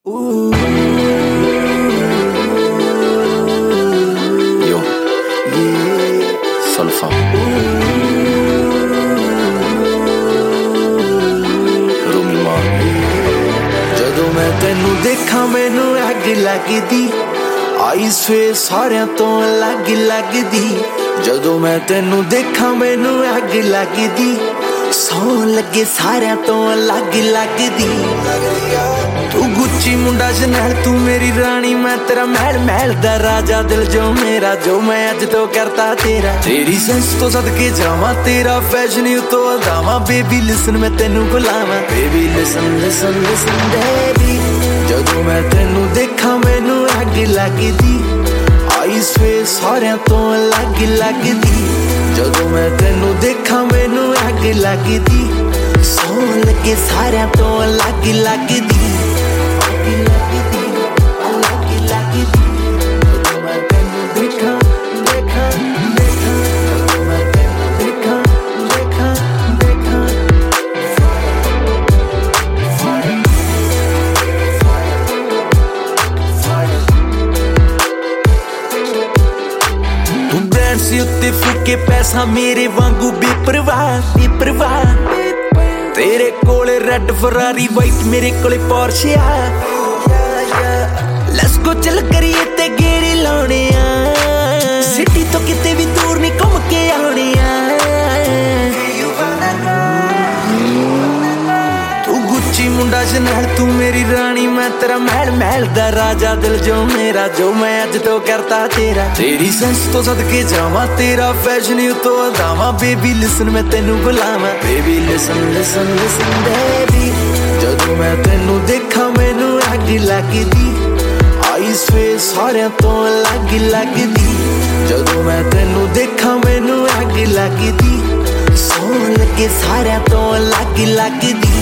Yo, yeah, Sulfa. Rumi maan. ਜਦੋਂ ਮੈਂ ਤੈਨੂੰ ਦੇਖਾਂ ਮੈਨੂੰ ਅੱਗ ਲੱਗਦੀ, ਆਈਸ ਫੇਸ ਸਾਰਿਆਂ ਤੋਂ ਅਲੱਗ ਲੱਗਦੀ। ਜਦੋਂ ਮੈਂ ਤੈਨੂੰ ਦੇਖਾਂ ਮੈਨੂੰ ਅੱਗ ਲੱਗਦੀ, ਸੌ ਲੱਗੇ ਸਾਰਿਆਂ ਤੋਂ ਅਲੱਗ ਲੱਗਦੀ। ਤੂੰ ਗੁੱਚੀ ਮੁੰਡਾ ਸ਼ਨੈਲ, ਤੂੰ ਮੇਰੀ ਰਾਣੀ, ਮੈਂ ਤੇਰਾ ਮਹਿਲ ਮਹਿਲ ਦਾ ਰਾਜਾ। ਦਿਲ ਜੋ ਮੇਰਾ, ਜੋ ਮੈਂ ਅੱਜ ਤੋਂ ਕਰਤਾ ਤੇਰਾ। ਤੇਰੀ ਸੈਂਸ ਤੋਂ ਸਦਕੇ ਜਾਵਾਂ, ਤੇਰਾ ਫੈਸ਼ਨ ਉਤੋਂ ਅਦਾਵਾਂ। ਬੇਬੀ ਲਿਸਨ ਮੈਂ ਤੈਨੂੰ ਬੁਲਾਵਾਂ, ਬੇਬੀ ਲਿਸਨ ਲਿਸਨ ਲਿਸਨ ਬੇਬੀ। ਜਦੋਂ ਮੈਂ ਤੈਨੂੰ ਦੇਖਾਂ ਮੈਨੂੰ ਅੱਗ ਲੱਗਦੀ, ਆਈਸ ਫੇਸ ਸਾਰਿਆਂ ਤੋਂ ਅਲੱਗ ਲੱਗਦੀ। ਜਦੋਂ ਮੈਂ ਤੈਨੂੰ ਦੇਖਾਂ ਮੈਨੂੰ ਅੱਗ ਲੱਗਦੀ, ਸੌ ਲੱਗੇ ਸਾਰਿਆਂ ਤੋਂ ਅਲੱਗ ਲੱਗਦੀ। ਉੱਤੇ ਫੂਕੇ ਪੈਸਾ ਮੇਰੇ ਵਾਂਗੂ ਬੇਪਰਵਾਹ ਬੇਪਰਵਾਹ। ਤੇਰੇ ਕੋਲੇ ਰੈਡ ਫਰਾਰੀ ਵਾਈਟ, ਮੇਰੇ ਕੋਲੇ ਪੋਰਸ਼ੇ ਆ। ਲੈਟਸ ਗੋ ਚੱਲ ਕਰੀਏ ਤੇ ਗੇੜੇ ਲਾਉਣੇ ਆ, ਸਿਟੀ ਤੋਂ ਕਿਤੇ ਵੀ ਦੂਰ ਨਹੀਂ ਘੁੰਮ ਕੇ ਆਉਣੇ ਆ। ਗੁੱਚੀ ਮੁੰਡਾ ਸ਼ਨੈਲ, ਤੂੰ ਮੇਰੀ ਰਾਣੀ, ਮੈਂ ਤੇਰਾ ਮਹਿਲ ਮਹਿਲ ਦਾ ਰਾਜਾ। ਦਿਲ ਜੋ ਮੇਰਾ, ਜੋ ਮੈਂ ਅੱਜ ਤੋਂ ਕਰਤਾ ਤੇਰਾ। ਤੇਰੀ ਸੈਂਸ ਤੋਂ ਸਦਕੇ ਜਾਵਾਂ, ਤੇਰਾ ਫੈਸ਼ਨ ਉਤੋਂ ਅਦਾਵਾਂ। ਬੇਬੀ ਲਿਸਨ ਮੈਂ ਤੈਨੂੰ ਬੁਲਾਵਾਂ, ਬੇਬੀ ਲਿਸਨ ਲਿਸਨ ਲਿਸਨ ਬੇਬੀ। ਜਦੋਂ ਮੈਂ ਤੈਨੂੰ ਦੇਖਾਂ ਮੈਨੂੰ ਅੱਗ ਲੱਗਦੀ, ਆਈਸ ਫੇਸ ਸਾਰਿਆਂ ਤੋਂ ਅਲੱਗ ਲੱਗਦੀ। ਜਦੋਂ ਮੈਂ ਤੈਨੂੰ ਦੇਖਾਂ ਮੈਨੂੰ ਅੱਗ ਲੱਗਦੀ, ਸੌ ਲੱਗੇ ਸਾਰਿਆਂ ਤੋਂ ਅਲੱਗ ਲੱਗਦੀ।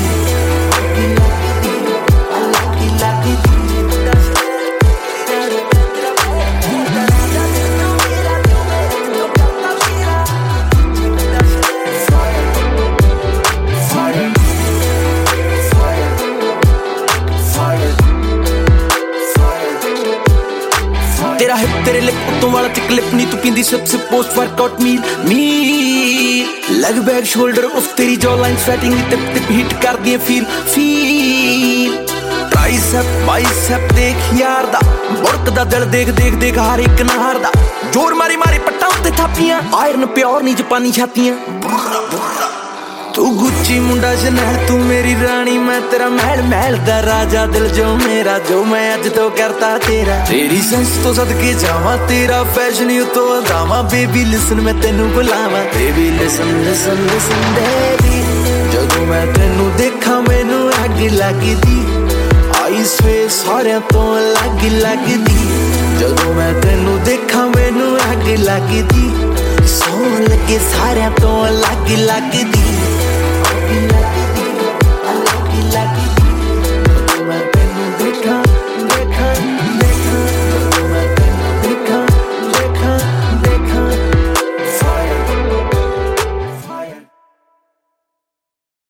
तेरा हिप तेरे लिप उत्तों वाला चिक लिप नी, तू पींदी sip sip post workout meal meal. Leg back shoulder उफ तेरी जॉ लाइन स्वेटिंग टिप टिप हिट कर दिए फील फील। ट्राइसेप बाइसेप देख यार दा, बुड़कदा दिल देख देख देख हर एक ना हारदा। जोर मारी मारी पट्टां उत्ते थापियां, आयरन प्योर नी जापानी छातियां। तू गुच्ची मुंडा शनैल, तू मेरी रानी, मैं तेरा महल महल दा राजा। दिल जो मेरा, जो मैं अज तो करता तेरा। तेरी सेंस तो सदके जावां, तेरा फैशन उतों अदावां। बेबी लिसन मैं तेनू बुलावां, baby listen listen listen baby. जदों मैं तेनू देखा मैनू अग लगदी, आईस फेस सारियां तो अलग लगदी। जदों मैं तेनू देखा मैनू अग लगदी, सौ लगे सारियां तो अलग लगदी।